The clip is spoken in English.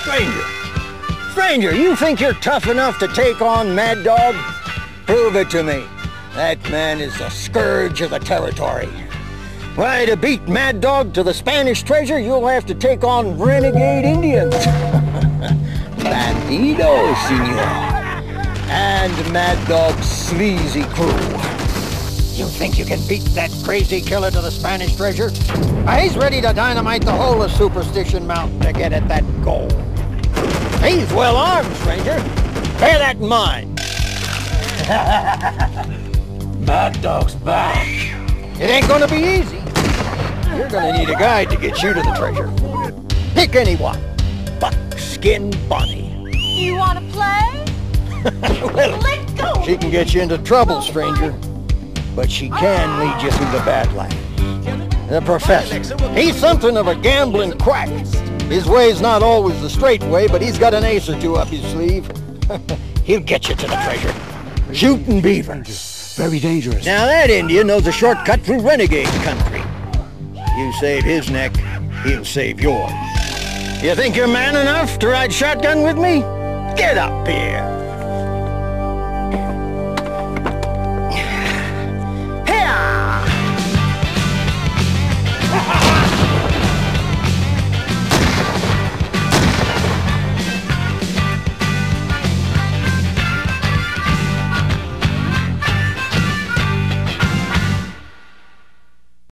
Stranger, you think you're tough enough to take on Mad Dog? Prove it to me. That man is the scourge of the territory. Why, to beat Mad Dog to the Spanish treasure, you'll have to take on renegade Indians. Bandido, senor. And Mad Dog's sleazy crew. You think you can beat that crazy killer to the Spanish treasure? He's ready to dynamite the whole of Superstition Mountain to get at that gold. He's well armed, stranger. Bear that in mind. Mad Dog's back. It ain't gonna be easy. You're gonna need a guide to get you to the treasure. Pick anyone. Buckskin Bunny. You wanna play? Well, Let go! she can get you into trouble, stranger. But she can lead you through the Badlands. The professor, he's something of a gambling quack. His way's not always the straight way, but he's got an ace or two up his sleeve. He'll get you to the treasure. Shooting beavers. Very dangerous. Now that Indian knows a shortcut through renegade country. You save his neck, he'll save yours. You think you're man enough to ride shotgun with me? Get up here.